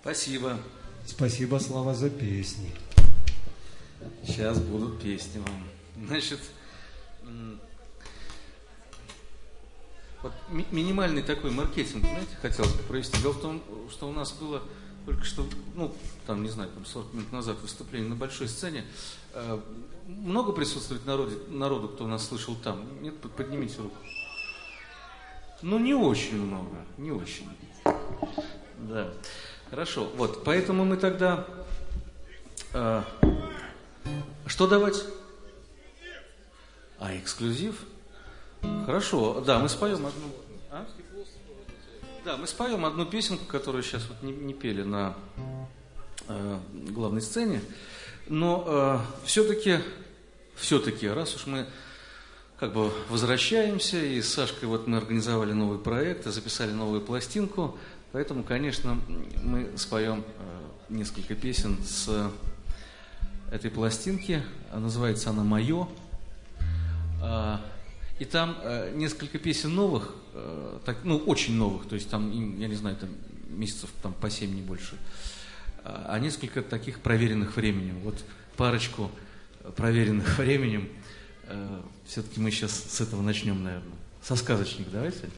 Спасибо. Спасибо, Слава, за песни. Сейчас будут песни вам. Значит, вот минимальный такой маркетинг, знаете, хотелось бы провести. Дело в том, что у нас было только что, не знаю, 40 минут назад выступление на большой сцене. Много присутствует народу, кто нас слышал там? Нет, поднимите руку. Не очень много, не очень. Да, хорошо. Вот, поэтому мы тогда... Что давать? Эксклюзив? Хорошо, да, мы споем одну... Да, мы споем одну песенку, которую сейчас не пели на главной сцене. Но все-таки, раз уж мы возвращаемся, и с Сашкой мы организовали новый проект, записали новую пластинку, поэтому, конечно, мы споем несколько песен с этой пластинки. Называется она «Мое». И там несколько песен новых, очень новых, то есть там, я не знаю, там месяцев по 7, не больше, а несколько таких проверенных временем. Вот парочку проверенных временем, все-таки мы сейчас с этого начнем, наверное. Со «Сказочник» давайте.